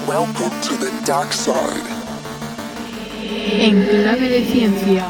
Welcome to the dark side. En clave de ciencia.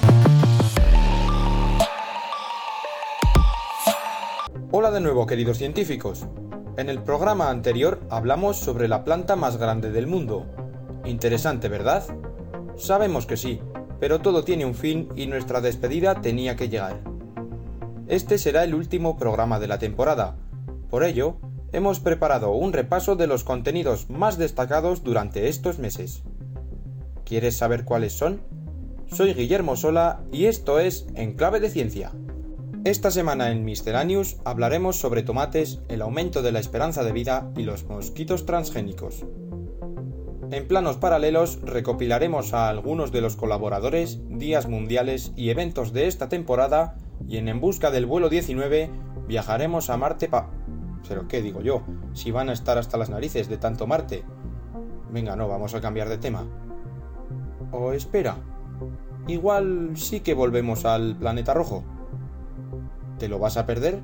Hola de nuevo, queridos científicos. En el programa anterior hablamos sobre la planta más grande del mundo. Interesante, ¿verdad? Sabemos que sí, pero todo tiene un fin y nuestra despedida tenía que llegar. Este será el último programa de la temporada. Por ello, hemos preparado un repaso de los contenidos más destacados durante estos meses. ¿Quieres saber cuáles son? Soy Guillermo Sola y esto es En Clave de Ciencia. Esta semana en Miscellaneous hablaremos sobre tomates, el aumento de la esperanza de vida y los mosquitos transgénicos. En planos paralelos recopilaremos a algunos de los colaboradores, días mundiales y eventos de esta temporada y en busca del vuelo 19 viajaremos a Marte ¿Pero qué digo yo? Si van a estar hasta las narices de tanto Marte. Venga, no, vamos a cambiar de tema. O espera, igual sí que volvemos al planeta rojo. ¿Te lo vas a perder?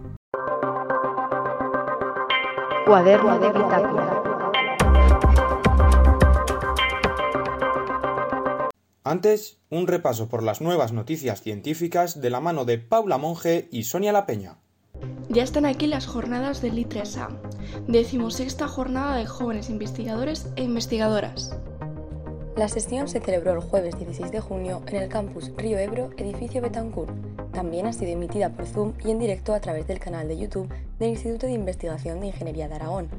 Cuaderno de bitácora. Antes, un repaso por las nuevas noticias científicas de la mano de Paula Monge y Sonia La Peña. Ya están aquí las jornadas del I3A, 16ª jornada de jóvenes investigadores e investigadoras. La sesión se celebró el jueves 16 de junio en el campus Río Ebro, edificio Betancourt. También ha sido emitida por Zoom y en directo a través del canal de YouTube del Instituto de Investigación de Ingeniería de Aragón.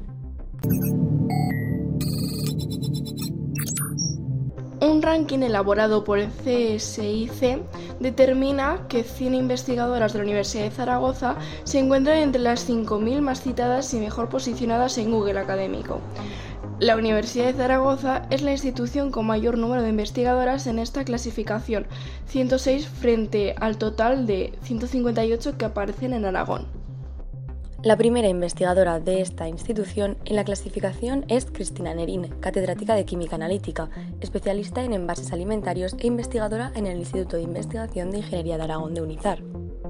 Un ranking elaborado por el CSIC determina que 100 investigadoras de la Universidad de Zaragoza se encuentran entre las 5.000 más citadas y mejor posicionadas en Google académico. La Universidad de Zaragoza es la institución con mayor número de investigadoras en esta clasificación, 106 frente al total de 158 que aparecen en Aragón. La primera investigadora de esta institución en la clasificación es Cristina Nerín, catedrática de Química Analítica, especialista en envases alimentarios e investigadora en el Instituto de Investigación de Ingeniería de Aragón de UNIZAR.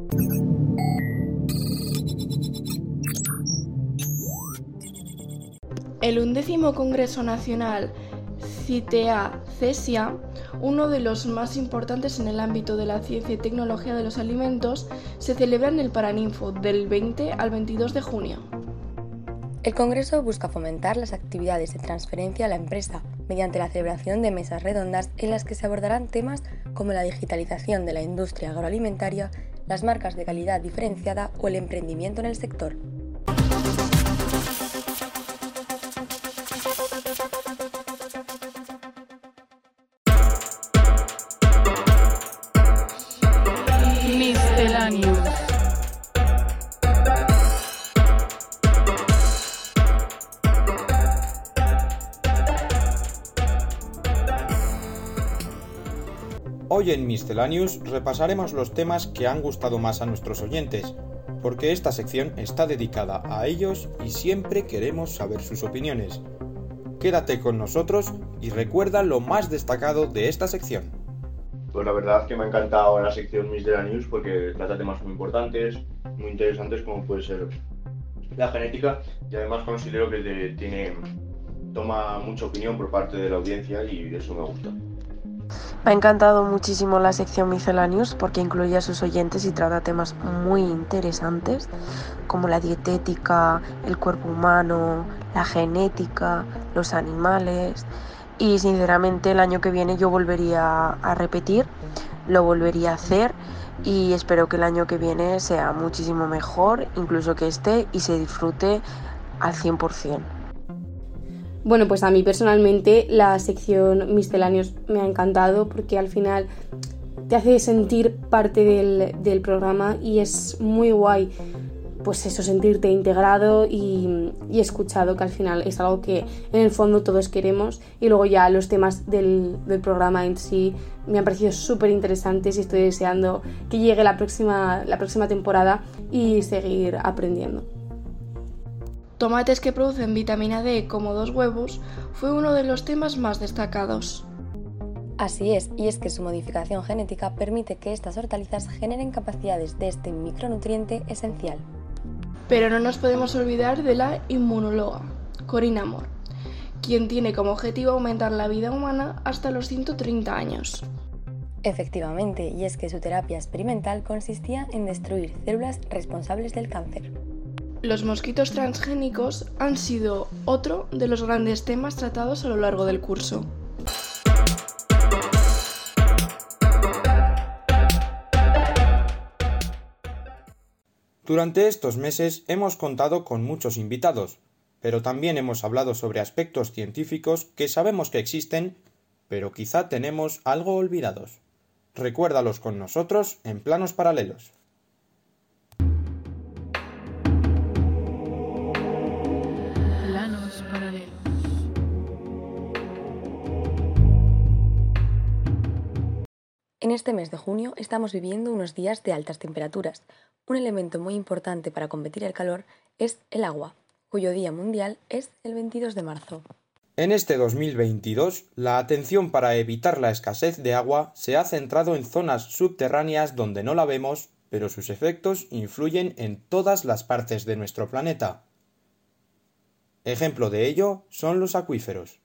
El 11º Congreso Nacional CITEA-CESIA, uno de los más importantes en el ámbito de la ciencia y tecnología de los alimentos, se celebra en el Paraninfo del 20 al 22 de junio. El Congreso busca fomentar las actividades de transferencia a la empresa mediante la celebración de mesas redondas en las que se abordarán temas como la digitalización de la industria agroalimentaria, las marcas de calidad diferenciada o el emprendimiento en el sector. Miscellaneous. Hoy en Miscellaneous repasaremos los temas que han gustado más a nuestros oyentes, porque esta sección está dedicada a ellos y siempre queremos saber sus opiniones. Quédate con nosotros y recuerda lo más destacado de esta sección. Pues la verdad que me ha encantado la sección Miscellaneous porque trata temas muy importantes, muy interesantes como puede ser la genética y además considero que toma mucha opinión por parte de la audiencia y eso me gusta. Me ha encantado muchísimo la sección Miscellaneous porque incluye a sus oyentes y trata temas muy interesantes como la dietética, el cuerpo humano, la genética, los animales. Y sinceramente el año que viene yo volvería a repetir, lo volvería a hacer y espero que el año que viene sea muchísimo mejor, incluso que este, y se disfrute al 100%. Bueno, pues a mí personalmente la sección Miscellaneous me ha encantado porque al final te hace sentir parte del programa y es muy guay. Pues eso, sentirte integrado y escuchado, que al final es algo que en el fondo todos queremos. Y luego ya los temas del programa en sí me han parecido súper interesantes y estoy deseando que llegue la próxima temporada y seguir aprendiendo. Tomates que producen vitamina D como 2 huevos fue uno de los temas más destacados. Así es, y es que su modificación genética permite que estas hortalizas generen capacidades de este micronutriente esencial. Pero no nos podemos olvidar de la inmunóloga, Corina Amor, quien tiene como objetivo aumentar la vida humana hasta los 130 años. Efectivamente, y es que su terapia experimental consistía en destruir células responsables del cáncer. Los mosquitos transgénicos han sido otro de los grandes temas tratados a lo largo del curso. Durante estos meses hemos contado con muchos invitados, pero también hemos hablado sobre aspectos científicos que sabemos que existen, pero quizá tenemos algo olvidados. Recuérdalos con nosotros en Planos Paralelos. Planos Paralelos. En este mes de junio estamos viviendo unos días de altas temperaturas. Un elemento muy importante para combatir el calor es el agua, cuyo Día Mundial es el 22 de marzo. En este 2022, la atención para evitar la escasez de agua se ha centrado en zonas subterráneas donde no la vemos, pero sus efectos influyen en todas las partes de nuestro planeta. Ejemplo de ello son los acuíferos.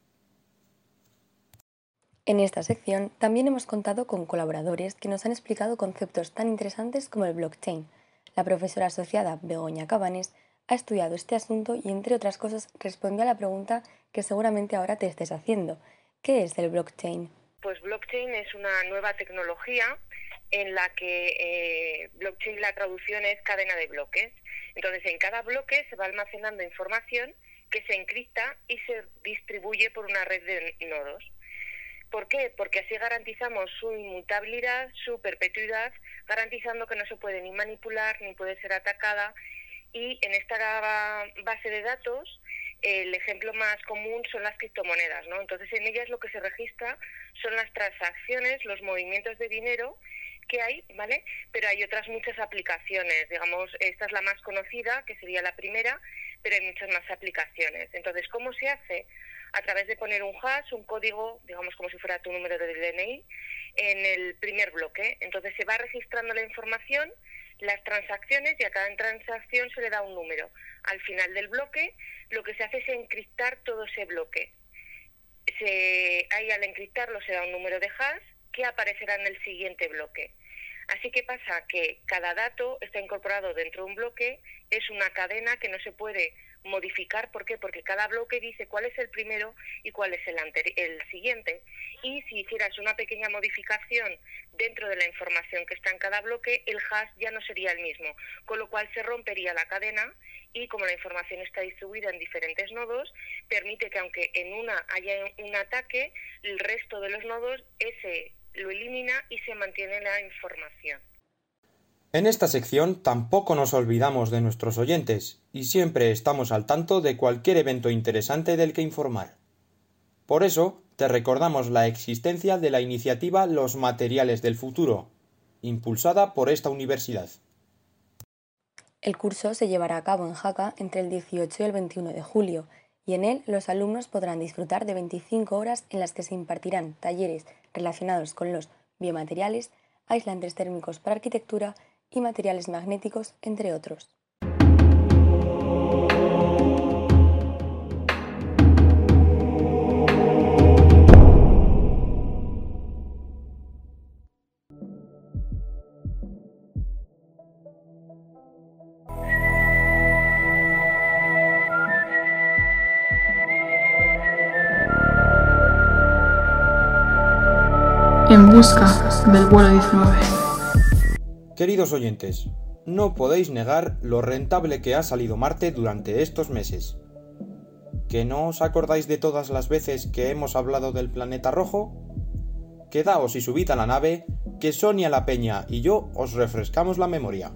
En esta sección también hemos contado con colaboradores que nos han explicado conceptos tan interesantes como el blockchain. La profesora asociada Begoña Cabanes ha estudiado este asunto y, entre otras cosas, respondió a la pregunta que seguramente ahora te estés haciendo. ¿Qué es el blockchain? Pues blockchain es una nueva tecnología en la que blockchain, la traducción es cadena de bloques. Entonces, en cada bloque se va almacenando información que se encripta y se distribuye por una red de nodos. ¿Por qué? Porque así garantizamos su inmutabilidad, su perpetuidad, garantizando que no se puede ni manipular ni puede ser atacada. Y en esta base de datos, el ejemplo más común son las criptomonedas, ¿no? Entonces, en ellas lo que se registra son las transacciones, los movimientos de dinero que hay, ¿vale? Pero hay otras muchas aplicaciones, digamos, esta es la más conocida, que sería la primera, pero hay muchas más aplicaciones. Entonces, ¿cómo se hace? A través de poner un hash, un código, digamos como si fuera tu número de DNI, en el primer bloque. Entonces se va registrando la información, las transacciones, y a cada transacción se le da un número. Al final del bloque, lo que se hace es encriptar todo ese bloque. Ahí al encriptarlo se da un número de hash que aparecerá en el siguiente bloque. Así que pasa que cada dato está incorporado dentro de un bloque, es una cadena que no se puede modificar. ¿Por qué? Porque cada bloque dice cuál es el primero y cuál es el siguiente. Y si hicieras una pequeña modificación dentro de la información que está en cada bloque, el hash ya no sería el mismo, con lo cual se rompería la cadena, y como la información está distribuida en diferentes nodos, permite que aunque en una haya un ataque, el resto de los nodos lo elimina y se mantiene la información. En esta sección tampoco nos olvidamos de nuestros oyentes y siempre estamos al tanto de cualquier evento interesante del que informar. Por eso, te recordamos la existencia de la iniciativa Los Materiales del Futuro, impulsada por esta universidad. El curso se llevará a cabo en Jaca entre el 18 y el 21 de julio, y en él los alumnos podrán disfrutar de 25 horas en las que se impartirán talleres relacionados con los biomateriales, aislantes térmicos para arquitectura y materiales magnéticos, entre otros. En busca del vuelo 19. Queridos oyentes, no podéis negar lo rentable que ha salido Marte durante estos meses. ¿Que no os acordáis de todas las veces que hemos hablado del planeta rojo? Quedaos y subid a la nave, que Sonia La Peña y yo os refrescamos la memoria.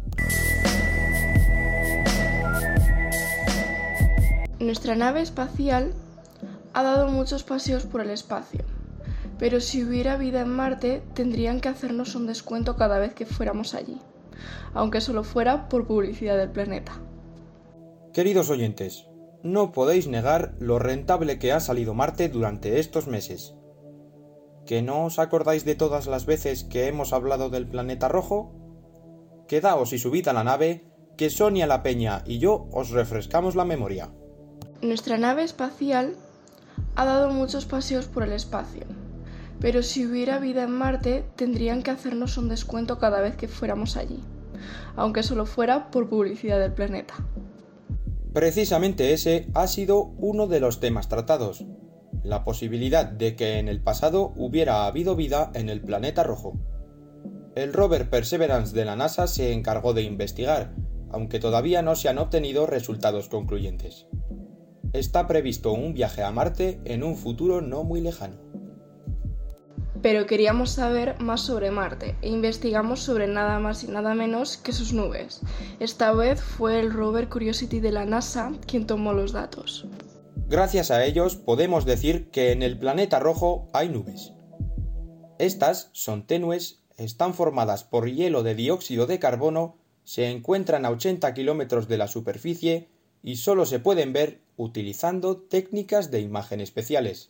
Nuestra nave espacial ha dado muchos paseos por el espacio, pero si hubiera vida en Marte tendrían que hacernos un descuento cada vez que fuéramos allí, aunque solo fuera por publicidad del planeta. Queridos oyentes, no podéis negar lo rentable que ha salido Marte durante estos meses. ¿Que no os acordáis de todas las veces que hemos hablado del planeta rojo? Quedaos y subid a la nave, que Sonia La Peña y yo os refrescamos la memoria. Nuestra nave espacial ha dado muchos paseos por el espacio. Pero si hubiera vida en Marte, tendrían que hacernos un descuento cada vez que fuéramos allí, aunque solo fuera por publicidad del planeta. Precisamente ese ha sido uno de los temas tratados, la posibilidad de que en el pasado hubiera habido vida en el planeta rojo. El rover Perseverance de la NASA se encargó de investigar, aunque todavía no se han obtenido resultados concluyentes. Está previsto un viaje a Marte en un futuro no muy lejano. Pero queríamos saber más sobre Marte e investigamos sobre nada más y nada menos que sus nubes. Esta vez fue el rover Curiosity de la NASA quien tomó los datos. Gracias a ellos podemos decir que en el planeta rojo hay nubes. Estas son tenues, están formadas por hielo de dióxido de carbono, se encuentran a 80 kilómetros de la superficie y solo se pueden ver utilizando técnicas de imagen especiales.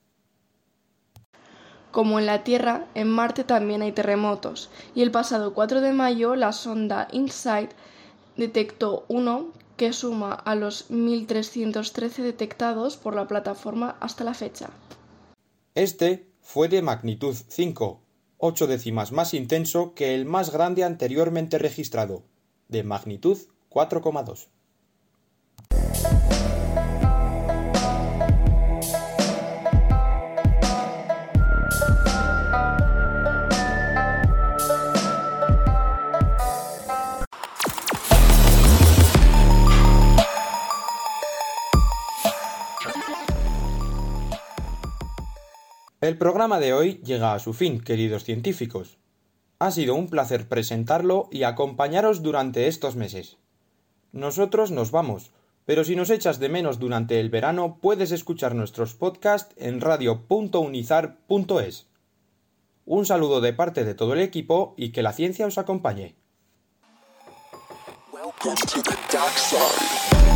Como en la Tierra, en Marte también hay terremotos, y el pasado 4 de mayo la sonda InSight detectó uno que suma a los 1.313 detectados por la plataforma hasta la fecha. Este fue de magnitud 5, 8 décimas más intenso que el más grande anteriormente registrado, de magnitud 4,2. El programa de hoy llega a su fin, queridos científicos. Ha sido un placer presentarlo y acompañaros durante estos meses. Nosotros nos vamos, pero si nos echas de menos durante el verano puedes escuchar nuestros podcasts en radio.unizar.es. Un saludo de parte de todo el equipo y que la ciencia os acompañe. Welcome to the dark side.